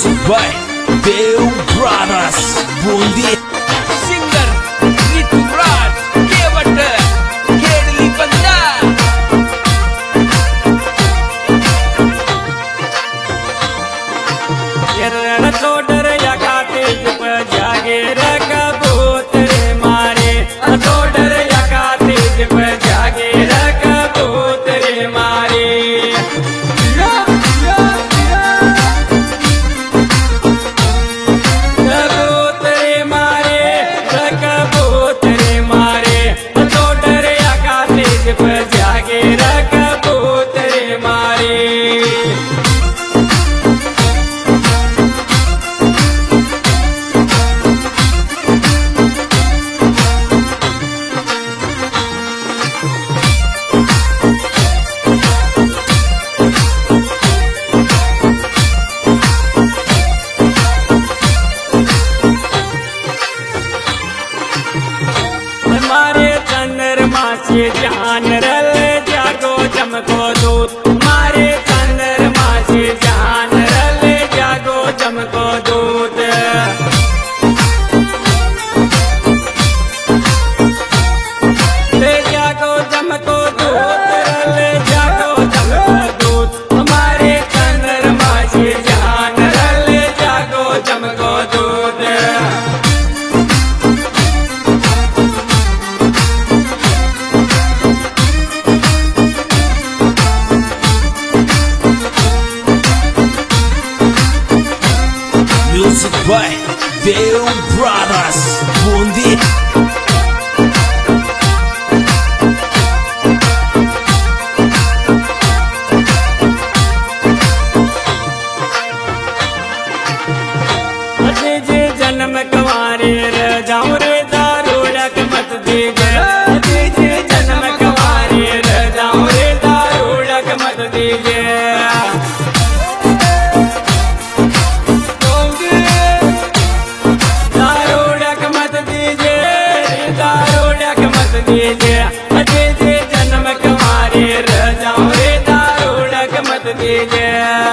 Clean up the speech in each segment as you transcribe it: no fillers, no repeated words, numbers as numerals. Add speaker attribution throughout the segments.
Speaker 1: Music by Deo Brothers Bundi
Speaker 2: Singer Ritu Raj Kewat Kedli Banda
Speaker 3: Yerra Todar Yakate Jup Jage Rakabotre Mare Todar Yakate Jup Jage Rakabotre Mare जान रल जागो चमको दूत मारे चंद्रमा से जान रल जागो चमको दूत ले जागो चमको दूत रल जागो चमको दूत हमारे चंद्रमा से जान रल जागो चमको दूत
Speaker 1: Music by Deo Brothers Bundi
Speaker 3: जन्म कवारे जाऊं रे दारूड़क मत दीजे जन्म कवारे जाऊं रे दारूड़क मत दीजे दारूड़क मत दीजे दारूड़क मत दीजे जन्म कवारे जाऊं रे दारूड़क मत दीजे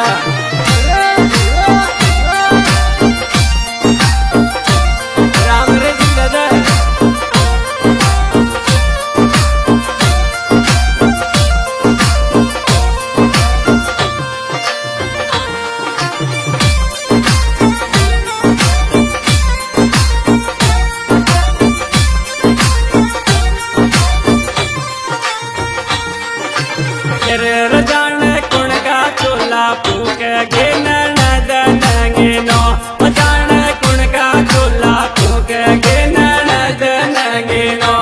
Speaker 3: रजान कुण का चोला फूक गे ननद नंगेनो रजान कुण का चोला फूक गे ननद नंगेनो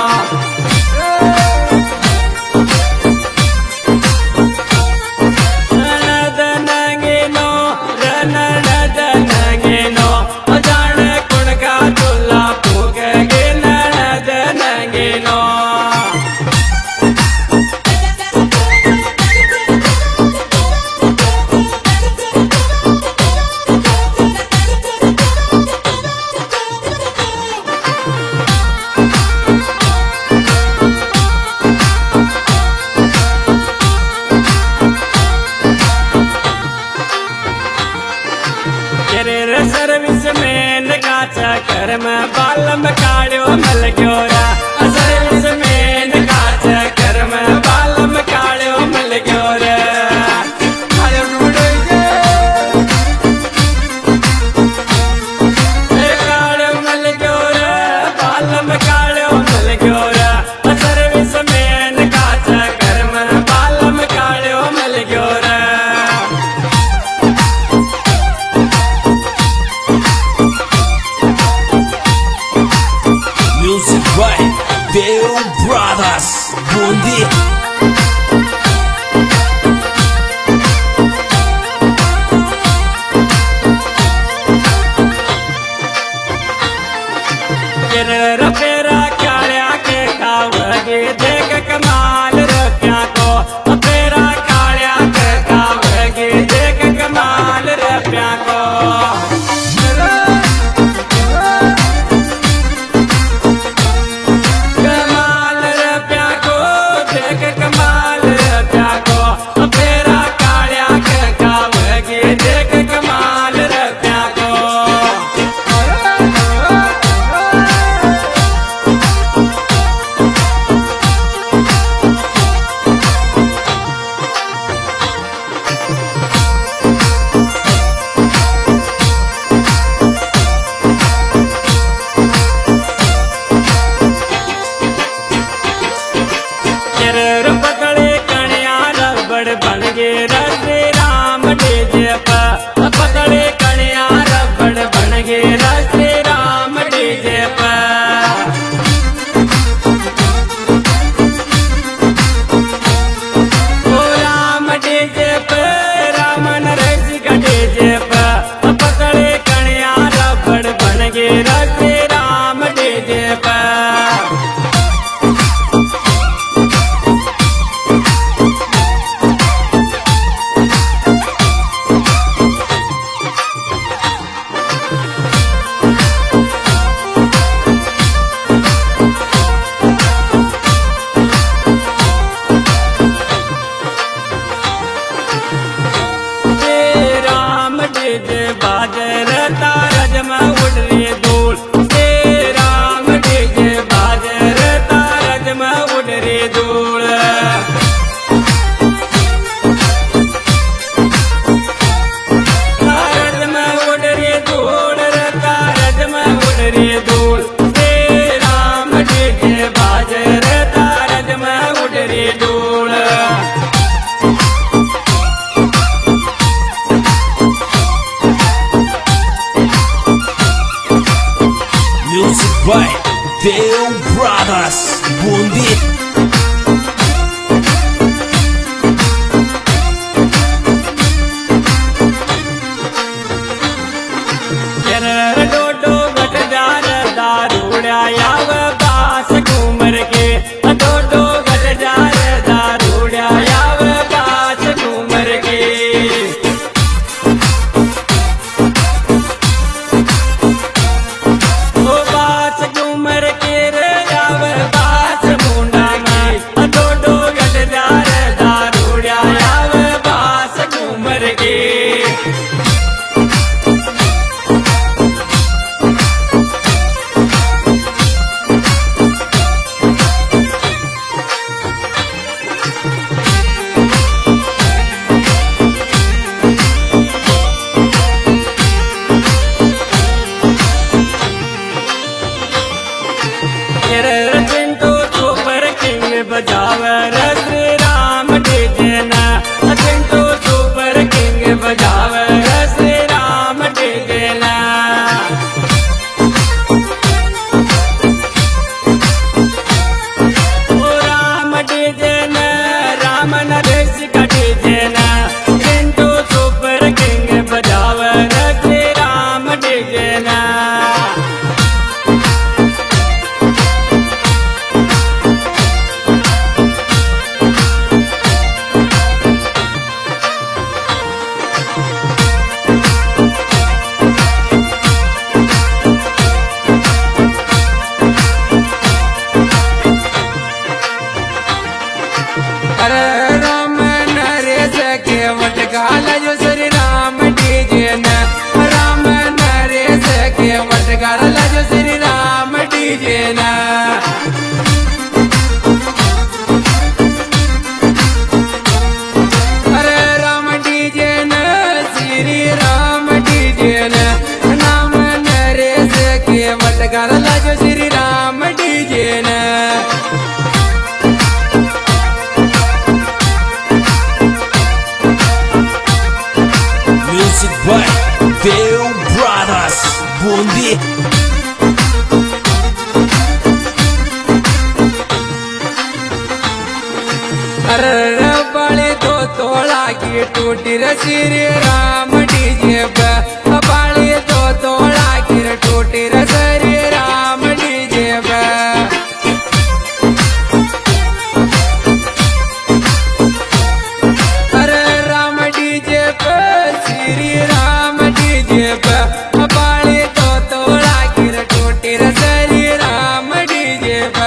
Speaker 3: ननद नंगेनो ननद नंगेनो रजान कुण का चोला फूक गे ननद नंगेनो सर्विस में का चक्कर में बालम काढ़ो मल ग्योरा सर्विस में का चक्कर में बालम काढ़ो मल ग्योरा काढ़ो मल ग्योरा बालम काढ़ो मल ग्योरा सर्विस में का चक्कर में बालम काढ़ो मल ग्योरा
Speaker 1: Music by Deo Brothers Bundi
Speaker 3: फेरा कालिया के खावगे देख कमाल रफ्या को फेरा कालिया के खावगे देख कमाल रफ्या को कमाल रफ्या को देख कमाल रफ्या को फेरा कालिया के खावगे देख कमाल रफ्या अरे पतले कणिया रबड़ बन गे श्री राम डीजे पर पतले कणिया रबड़ बन गे श्री राम डीजे पर ओ राम डीजे पर राम नरेश का डीजे पर पतले कणिया रबड़ बन गे श्री राम डीजे पर बाजर तारज में उड़ रही धूल श्री राम डीजे बाजर तारज में उड़ रही धूल तारज में उड़ रही धूल तारज में उड़ रही धूल श्री राम डीजे बाजर तारज में उड़ रही धूल
Speaker 1: Music by Deo Brothers Bundi.
Speaker 3: डोडो गट जार दारूड़ा याव बास घूमर के डोडो गट जार दारूड़ा याव बास घूमर के ओ बास घूमर के रे याव बास मुंडा में डोडो गट जार दारूड़ा याव बास घूमर के चिंटू सुपर किंग बजावर श्री राम डीजे ना चिंटू सुपर किंग बजावर श्री राम डीजे ना ओ राम डीजे ना राम नरेश का डीजे ना चिंटू सुपर किंग बजावर श्री राम डीजे ना अरे राम नरेश के वटगाल जो श्री राम डीजे न राम नरेश के वटगाल जो श्री राम डीजे न अरे राम डीजे न श्री राम डीजे न राम नरेश के वटगाल जो श्री राम डीजे न
Speaker 1: Music by Deo Brothers Bundi.
Speaker 3: अरे बड़े तो तोड़ा की टूटी रे श्री राम डीजे पे बड़े तो तोड़ा की टूटी रे श्री राम डीजे पे अरे राम डीजे पे श्री राम डीजे पे बड़े तो तोड़ा की टूटी रे श्री राम डीजे पे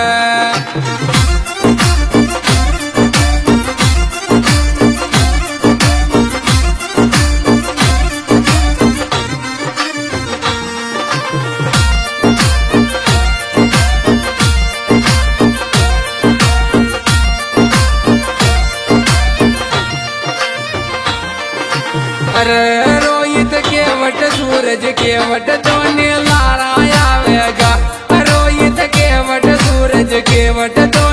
Speaker 3: अरे रोहित के वट सूरज के वट दोने लारा आवेगा रोहित के वट सूरज के वट